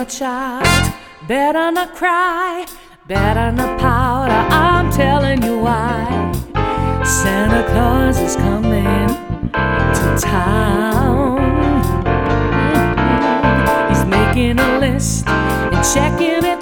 child, better not cry, better not pout. I'm telling you why. Santa Claus is coming to town. He's making a list and checking it